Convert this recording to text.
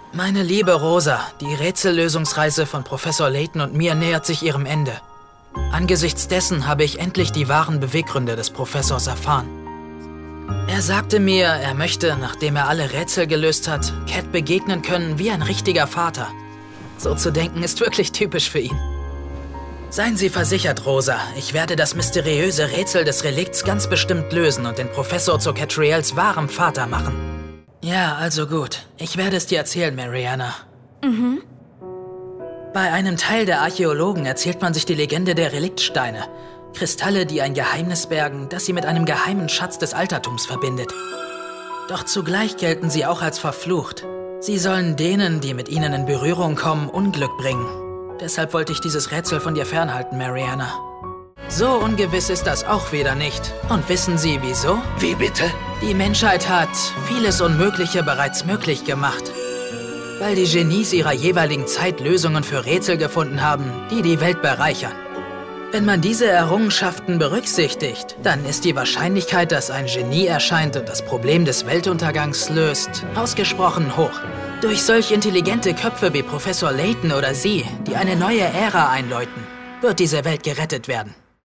Meine liebe Rosa, die Rätsellösungsreise von Professor Layton und mir nähert sich ihrem Ende. Angesichts dessen habe ich endlich die wahren Beweggründe des Professors erfahren. Er sagte mir, er möchte, nachdem er alle Rätsel gelöst hat, Cat begegnen können wie ein richtiger Vater. So zu denken ist wirklich typisch für ihn. Seien Sie versichert, Rosa, ich werde das mysteriöse Rätsel des Relikts ganz bestimmt lösen und den Professor zu Catriels wahrem Vater machen. Ja, also gut. Ich werde es dir erzählen, Mariana. Bei einem Teil der Archäologen erzählt man sich die Legende der Reliktsteine. Kristalle, die ein Geheimnis bergen, das sie mit einem geheimen Schatz des Altertums verbindet. Doch zugleich gelten sie auch als verflucht. Sie sollen denen, die mit ihnen in Berührung kommen, Unglück bringen. Deshalb wollte ich dieses Rätsel von dir fernhalten, Mariana. So ungewiss ist das auch wieder nicht. Und wissen Sie, wieso? Wie bitte? Die Menschheit hat vieles Unmögliche bereits möglich gemacht. Weil die Genies ihrer jeweiligen Zeit Lösungen für Rätsel gefunden haben, die die Welt bereichern. Wenn man diese Errungenschaften berücksichtigt, dann ist die Wahrscheinlichkeit, dass ein Genie erscheint und das Problem des Weltuntergangs löst, ausgesprochen hoch. Durch solch intelligente Köpfe wie Professor Layton oder Sie, die eine neue Ära einläuten, wird diese Welt gerettet werden.